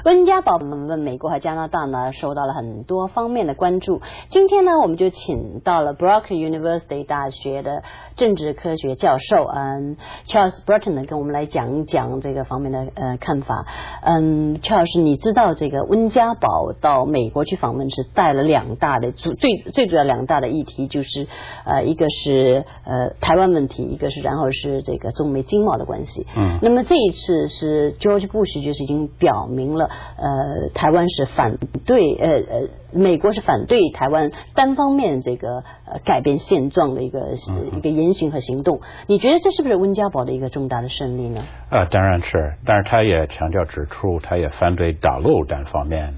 温家宝问美国和加拿大呢，受到了很多方面的关注。今天呢，我们就请到了 Berkeley University 大学的政治科学教授Charles Burton 呢，跟我们来讲一讲这个方面的看法。Charles， 你知道这个温家宝到美国去访问是带了两大的最主要两大的议题，就是一个是台湾问题，一个是然后是这个中美经贸的关系。那么这一次是 George Bush 就是已经表明了，台湾是反对美国是反对台湾单方面这个改变现状的一个言行和行动。你觉得这是不是温家宝的一个重大的胜利呢？ 当然是，但是他也强调指出，他也反对大陆单方面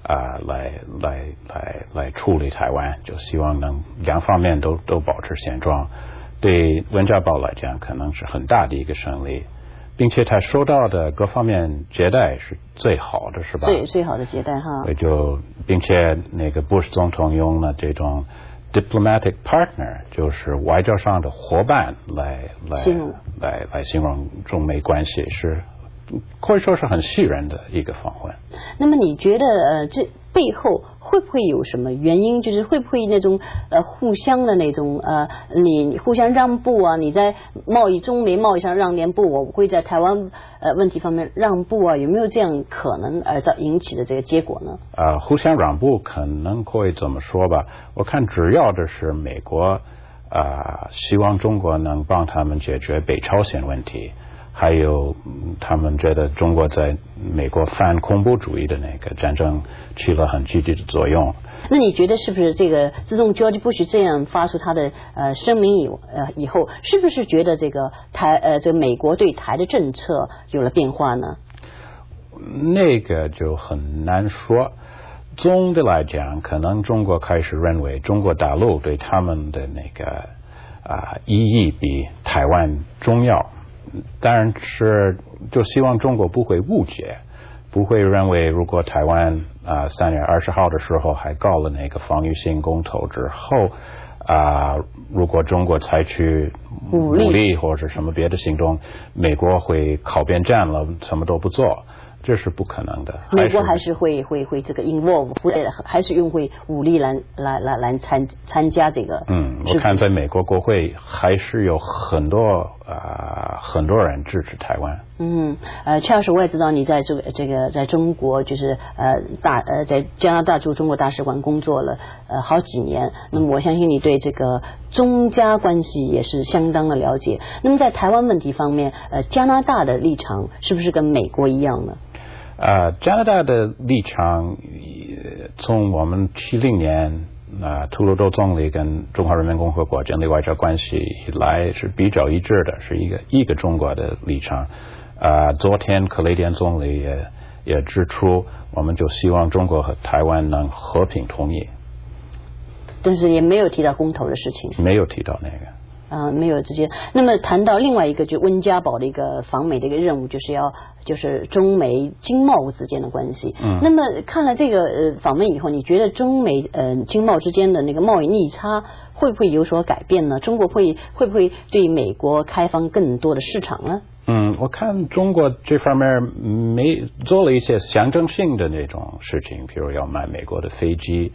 来处理台湾，就希望能两方面都保持现状。对温家宝来讲，可能是很大的一个胜利。并且他收到的各方面接待是最好的，是吧？对， 最好的接待哈。 并且那个布什总统用了这种 diplomatic partner， 就是外交上的伙伴来形容中美关系，是可以说是很吸引的一个访问。 那么你觉得这背后会不会有什么原因？就是会不会那种互相的那种你互相让步啊？你在中美贸易上让点步，我会在台湾问题方面让步啊？有没有这样可能引起的这个结果呢？ 互相让步可能可以这么说吧。我看主要的是美国希望中国能帮他们解决北朝鲜问题。还有他们觉得中国在美国反恐怖主义的那个战争起了很积极的作用。 那你觉得是不是这个自从 George Bush 这样发出他的声明以后，是不是觉得这个美国对台的政策有了变化呢？ 那个就很难说。总的来讲，可能中国开始认为中国大陆对他们的那个意义比台湾重要。当然是就希望中国不会误解，不会认为如果台湾3月20号的时候还搞了那个防御性公投之后如果中国采取武力或者什么别的行动，美国会靠边站了，什么都不做。这是不可能的。 美国还是会这个 involve， 还是用会武力来参加这个。 我看在美国国会还是有很多人支持台湾。 邱老师，我也知道你在这个在中国就是在加拿大驻中国大使馆工作了好几年，那么我相信你对这个中加关系也是相当的了解。那么在台湾问题方面，加拿大的立场是不是跟美国一样呢？ 加拿大的立场从我们70年杜鲁多总理跟中华人民共和国建立外交关系以来是比较一致的，是一个中国的立场。昨天克雷典总理也指出，我们就希望中国和台湾能和平统一， 但是也没有提到公投的事情， 没有提到那个。 没有直接。那么谈到另外一个，就温家宝的一个访美的一个任务，就是中美经贸之间的关系。那么看了这个访问以后，你觉得中美经贸之间的那个贸易逆差会不会有所改变呢？中国会不会对美国开放更多的市场呢？ 我看中国这方面做了一些象征性的那种事情，比如要买美国的飞机。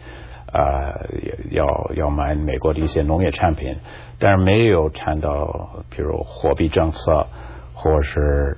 要买美国的一些农业产品，但是没有谈到比如货币政策或是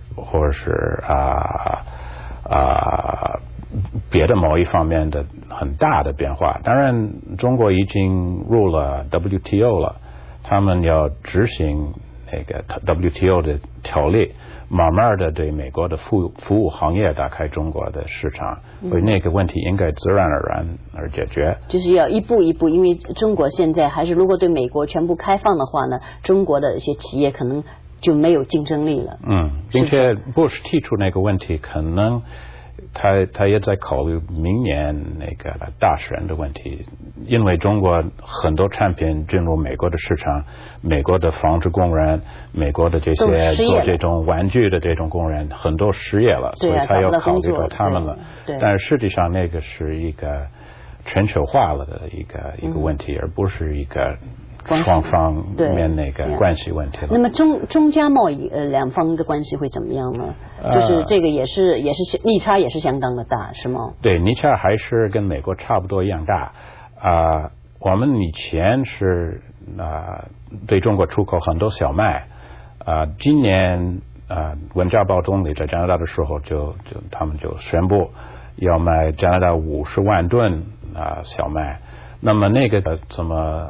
别的贸易方面的很大的变化。当然中国已经入了 WTO 了，他们要执行那个 WTO 的条例，慢慢的对美国的服务行业打开中国的市场，所以那个问题应该自然而然而解决。 就是要一步一步，因为中国现在还是如果对美国全部开放的话呢，中国的一些企业可能就没有竞争力了。 并且布什提出那个问题，可能他也在考虑明年那个大选的问题，因为中国很多产品进入美国的市场，美国的纺织工人，美国的这些做这种玩具的这种工人很多失业了，所以他要考虑到他们了。但是实际上那个是一个全球化了的一个问题，而不是一个双方面那个关系问题了。 那么中加贸易两方的关系会怎么样呢？就是这个也是逆差也是相当的大，是吗？ 对，逆差还是跟美国差不多一样大。我们以前是对中国出口很多小麦。今年温家宝总理在加拿大的时候他们就宣布要卖加拿大50万吨小麦。那么那个怎么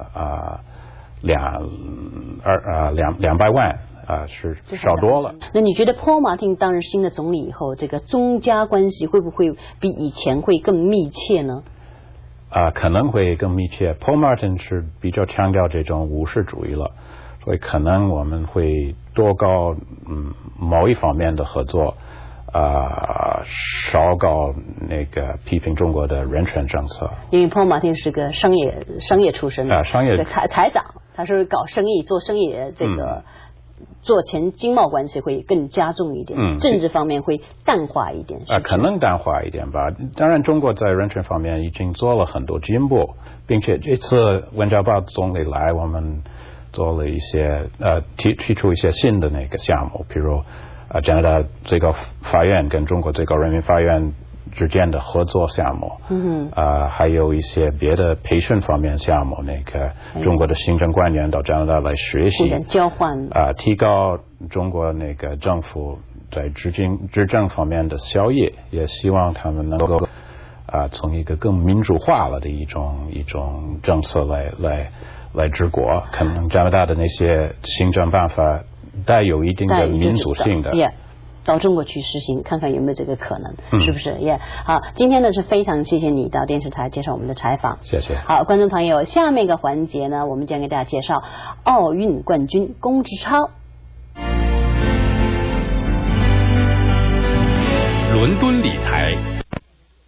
200万是少多了。 那你觉得 Paul Martin 担任新的总理以后，这个中加关系会不会比以前会更密切呢？ 可能会更密切。Paul Martin 是比较强调这种务实主义了，所以可能我们会多搞某一方面的合作，少搞那个批评中国的人权政策。 因为 Paul Martin 是个商业出身的， 商业财长，他是搞生意做生意这个。做前经贸关系会更加重一点，政治方面会淡化一点， 可能淡化一点吧。当然，中国在人权方面已经做了很多进步，并且这次温家宝总理来，我们做了一些提出一些新的那个项目，比如加拿大最高法院跟中国最高人民法院之间的合作项目，还有一些别的培训方面项目，那个中国的行政官员到加拿大来学习， 交换， 提高中国那个政府在执政方面的效益，也希望他们能够从一个更民主化了的一种政策来治国。可能加拿大的那些行政办法带有一定的民主性的。 到中国去实行，看看有没有这个可能，是不是？好，今天呢是非常谢谢你到电视台接受我们的采访， 谢谢。 好，观众朋友，下面一个环节呢，我们将给大家介绍奥运冠军龚志超。 伦敦理财。